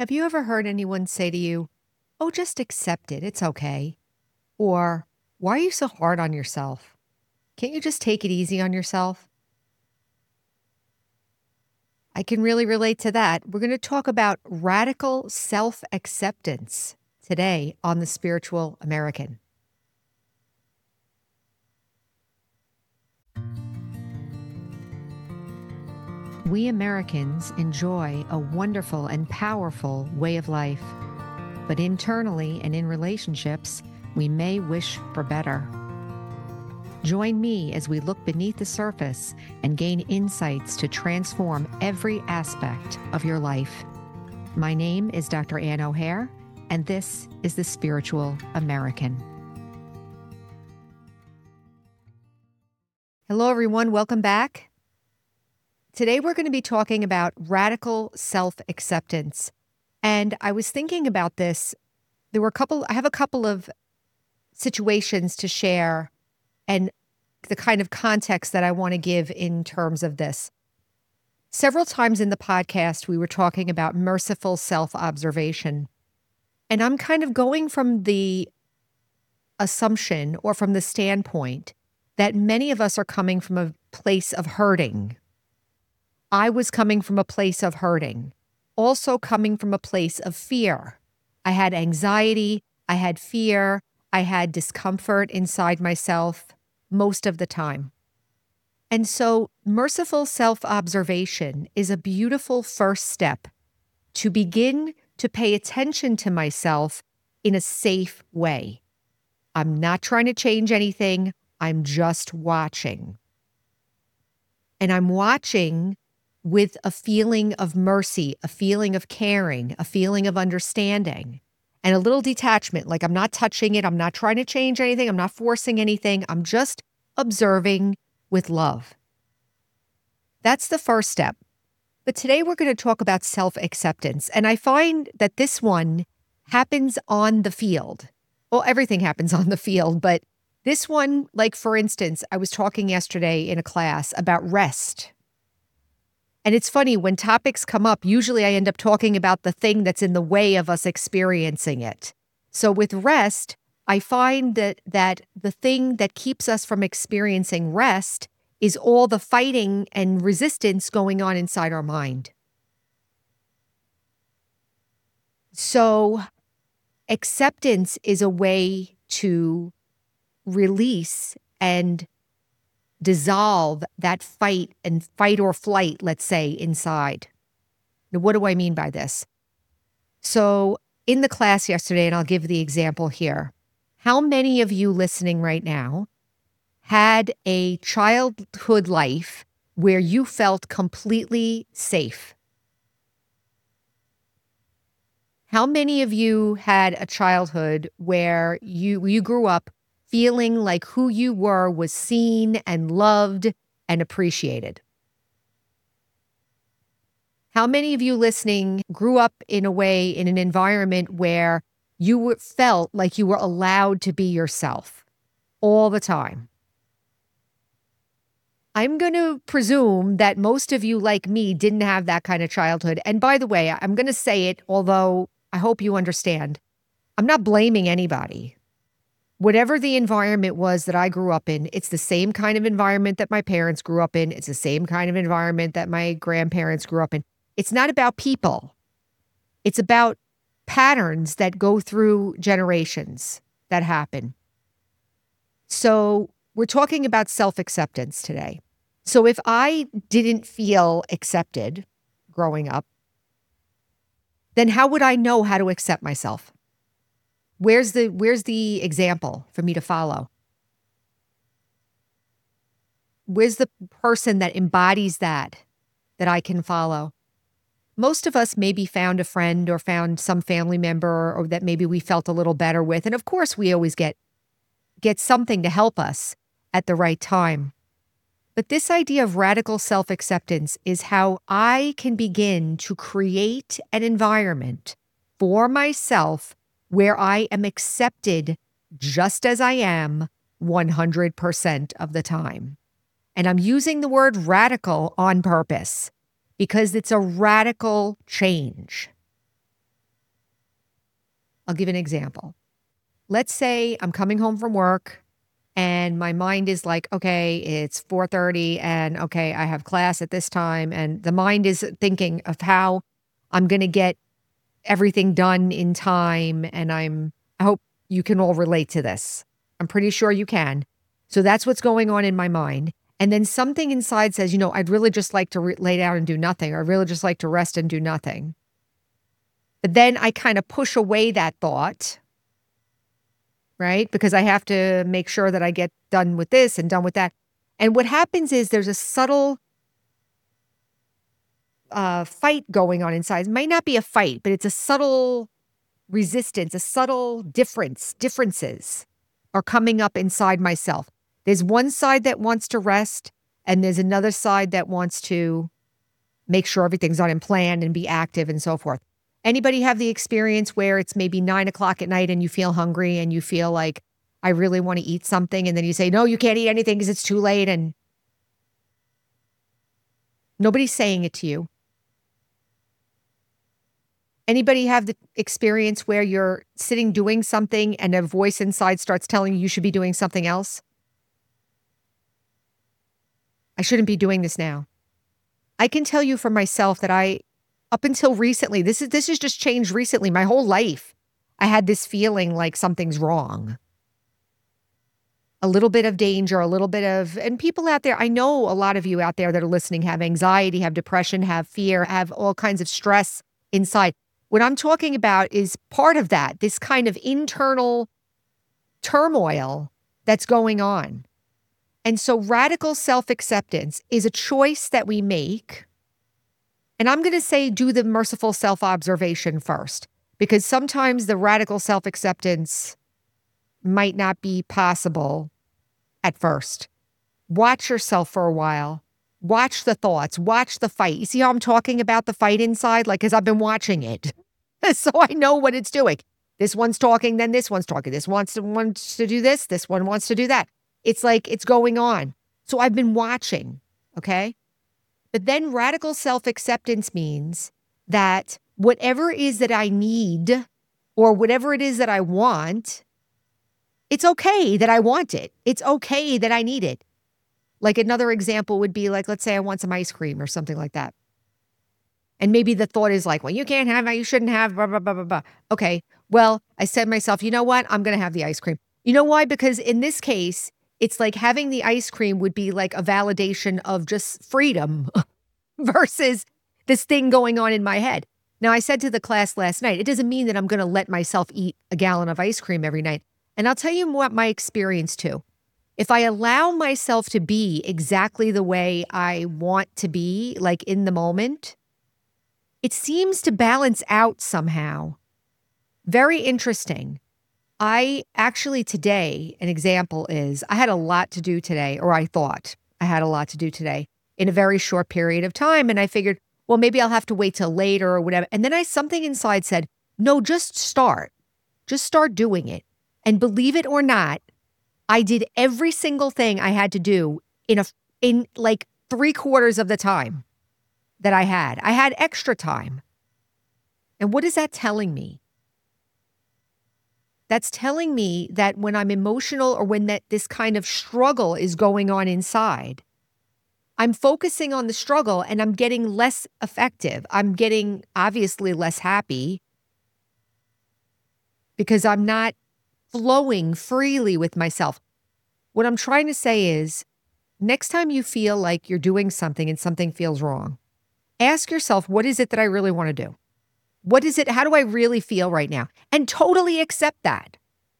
Have you ever heard anyone say to you, "Oh, just accept it, it's okay"? Or, "Why are you so hard on yourself? Can't you just take it easy on yourself?" I can really relate to that. We're going to talk about radical self acceptance today on The Spiritual American. We Americans enjoy a wonderful and powerful way of life, but internally and in relationships, we may wish for better. Join me as we look beneath the surface and gain insights to transform every aspect of your life. My name is Dr. Ann O'Hare, and this is The Spiritual American. Hello, everyone. Welcome back. Today, we're going to be talking about radical self-acceptance. And I was thinking about this. I have a couple of situations to share and the kind of context that I want to give in terms of this. Several times in the podcast, we were talking about merciful self-observation. And I'm kind of going from the assumption or from the standpoint that many of us are coming from a place of hurting. I was coming from a place of hurting, also coming from a place of fear. I had anxiety, I had fear, I had discomfort inside myself most of the time. And so merciful self-observation is a beautiful first step to begin to pay attention to myself in a safe way. I'm not trying to change anything. I'm just watching. And I'm watching with a feeling of mercy, a feeling of caring, a feeling of understanding, and a little detachment. Like I'm not touching it. I'm not trying to change anything. I'm not forcing anything. I'm just observing with love. That's the first step. But today we're going to talk about self-acceptance. And I find that this one happens on the field. Well, everything happens on the field, but this one, like for instance, I was talking yesterday in a class about rest. And it's funny, when topics come up, usually I end up talking about the thing that's in the way of us experiencing it. So with rest, I find that the thing that keeps us from experiencing rest is all the fighting and resistance going on inside our mind. So acceptance is a way to release and dissolve that fight or flight, let's say, inside. Now, what do I mean by this? So in the class yesterday, and I'll give the example here, how many of you listening right now had a childhood life where you felt completely safe? How many of you had a childhood where you grew up feeling like who you were was seen and loved and appreciated? How many of you listening grew up in a way, in an environment where you felt like you were allowed to be yourself all the time? I'm going to presume that most of you, like me, didn't have that kind of childhood. And by the way, I'm going to say it, although I hope you understand, I'm not blaming anybody. Whatever the environment was that I grew up in, it's the same kind of environment that my parents grew up in. It's the same kind of environment that my grandparents grew up in. It's not about people. It's about patterns that go through generations that happen. So we're talking about self-acceptance today. So if I didn't feel accepted growing up, then how would I know how to accept myself? Where's the example for me to follow? Where's the person that embodies that I can follow? Most of us maybe found a friend or found some family member or that maybe we felt a little better with. And of course, we always get something to help us at the right time. But this idea of radical self-acceptance is how I can begin to create an environment for myself where I am accepted just as I am 100% of the time. And I'm using the word radical on purpose because it's a radical change. I'll give an example. Let's say I'm coming home from work and my mind is like, okay, it's 4:30 and okay, I have class at this time. And the mind is thinking of how I'm going to get everything done in time. And I hope you can all relate to this. I'm pretty sure you can. So that's what's going on in my mind. And then something inside says, I'd really just like to lay down and do nothing, or I'd really just like to rest and do nothing. But then I kind of push away that thought, right? Because I have to make sure that I get done with this and done with that. And what happens is there's a subtle fight going on inside. It might not be a fight, but it's a subtle resistance, a subtle differences are coming up inside myself. There's one side that wants to rest, and there's another side that wants to make sure everything's on and planned and be active and so forth. Anybody have the experience where it's maybe 9:00 at night and you feel hungry and you feel like, I really want to eat something, and then you say, no, you can't eat anything because it's too late, and nobody's saying it to you. Anybody have the experience where you're sitting doing something and a voice inside starts telling you should be doing something else? I shouldn't be doing this now. I can tell you for myself that up until recently, this has just changed recently. My whole life, I had this feeling like something's wrong. A little bit of danger, and people out there, I know a lot of you out there that are listening have anxiety, have depression, have fear, have all kinds of stress inside. What I'm talking about is part of that, this kind of internal turmoil that's going on. And so radical self-acceptance is a choice that we make. And I'm going to say do the merciful self-observation first, because sometimes the radical self-acceptance might not be possible at first. Watch yourself for a while. Watch the thoughts. Watch the fight. You see how I'm talking about the fight inside? Like, because I've been watching it. So I know what it's doing. This one's talking, then this one's talking. This wants to do this. This one wants to do that. It's like it's going on. So I've been watching, okay? But then radical self-acceptance means that whatever it is that I need or whatever it is that I want, it's okay that I want it. It's okay that I need it. Like another example would be like, let's say I want some ice cream or something like that. And maybe the thought is like, well, you can't have it, you shouldn't have, blah, blah, blah, blah, blah. Okay, well, I said to myself, you know what? I'm going to have the ice cream. You know why? Because in this case, it's like having the ice cream would be like a validation of just freedom versus this thing going on in my head. Now, I said to the class last night, it doesn't mean that I'm going to let myself eat a gallon of ice cream every night. And I'll tell you what my experience too. If I allow myself to be exactly the way I want to be, like in the moment, it seems to balance out somehow. Very interesting. I actually today, an example is I had a lot to do today, or I thought I had a lot to do today in a very short period of time. And I figured, well, maybe I'll have to wait till later or whatever. And then something inside said, no, just start. Just start doing it. And believe it or not, I did every single thing I had to do in like 3/4 of the time that I had. I had extra time. And what is that telling me? That's telling me that when I'm emotional or when this kind of struggle is going on inside, I'm focusing on the struggle and I'm getting less effective. I'm getting obviously less happy because I'm not flowing freely with myself. What I'm trying to say is, next time you feel like you're doing something and something feels wrong, ask yourself, what is it that I really want to do? What is it? How do I really feel right now? And totally accept that.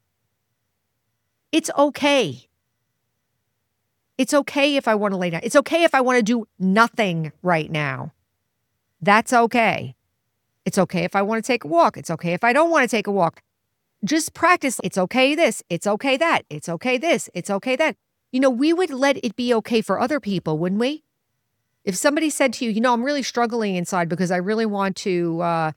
It's okay. It's okay if I want to lay down. It's okay if I want to do nothing right now. That's okay. It's okay if I want to take a walk. It's okay if I don't want to take a walk. Just practice. It's okay this. It's okay that. It's okay this. It's okay that. We would let it be okay for other people, wouldn't we? If somebody said to you, I'm really struggling inside because I really want to,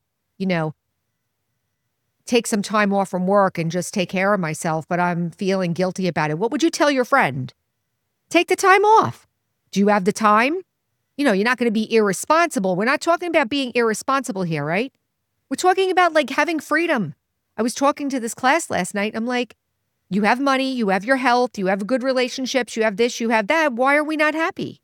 take some time off from work and just take care of myself, but I'm feeling guilty about it. What would you tell your friend? Take the time off. Do you have the time? You're not going to be irresponsible. We're not talking about being irresponsible here, right? We're talking about like having freedom. I was talking to this class last night. I'm like, you have money, you have your health, you have good relationships, you have this, you have that. Why are we not happy?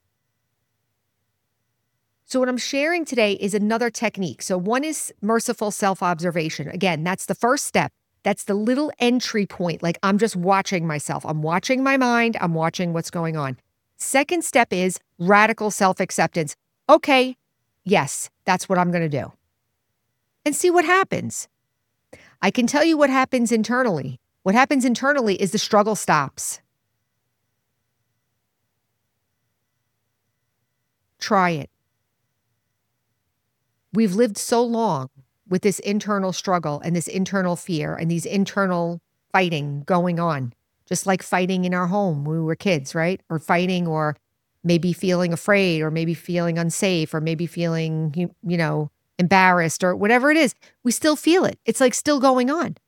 So what I'm sharing today is another technique. So one is merciful self-observation. Again, that's the first step. That's the little entry point. Like I'm just watching myself. I'm watching my mind. I'm watching what's going on. Second step is radical self-acceptance. Okay, yes, that's what I'm going to do. And see what happens. I can tell you what happens internally. What happens internally is the struggle stops. Try it. We've lived so long with this internal struggle and this internal fear and these internal fighting going on, just like fighting in our home when we were kids, right? Or fighting, or maybe feeling afraid, or maybe feeling unsafe, or maybe feeling, embarrassed, or whatever it is. We still feel it. It's like still going on.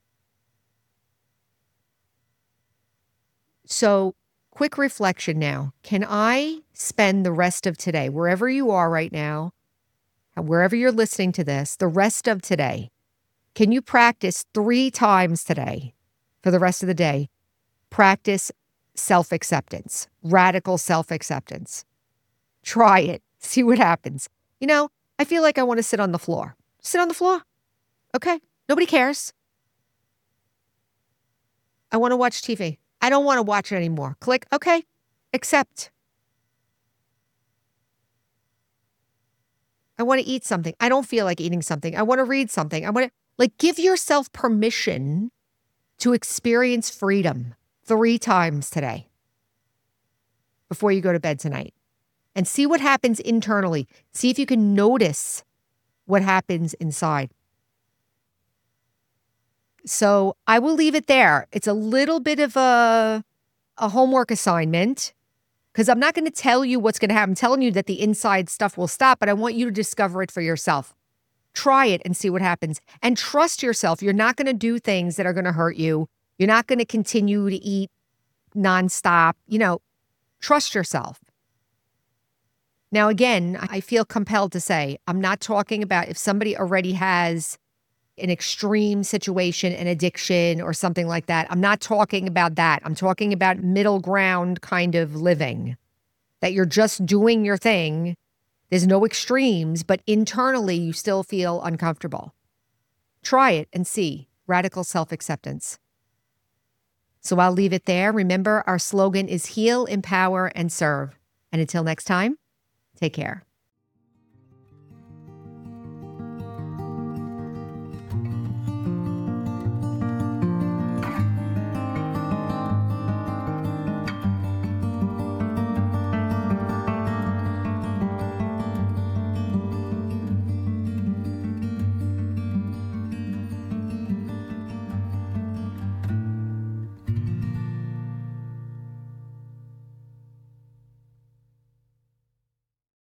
So, quick reflection now. Can I spend the rest of today, wherever you are right now, wherever you're listening to this, the rest of today, can you practice 3 times today for the rest of the day? Practice self-acceptance, radical self-acceptance. Try it. See what happens. I feel like I want to sit on the floor. Sit on the floor. Okay. Nobody cares. I want to watch TV. I don't want to watch it anymore. Click. Okay. Accept. I want to eat something. I don't feel like eating something. I want to read something. I want to give yourself permission to experience freedom 3 times today before you go to bed tonight, and see what happens internally. See if you can notice what happens inside. So I will leave it there. It's a little bit of a homework assignment, because I'm not going to tell you what's going to happen. I'm telling you that the inside stuff will stop, but I want you to discover it for yourself. Try it and see what happens. And trust yourself. You're not going to do things that are going to hurt you. You're not going to continue to eat nonstop. Trust yourself. Now, again, I feel compelled to say, I'm not talking about if somebody already has an extreme situation, an addiction or something like that. I'm not talking about that. I'm talking about middle ground kind of living, that you're just doing your thing. There's no extremes, but internally you still feel uncomfortable. Try it and see. Radical self-acceptance. So I'll leave it there. Remember, our slogan is heal, empower, and serve. And until next time, take care.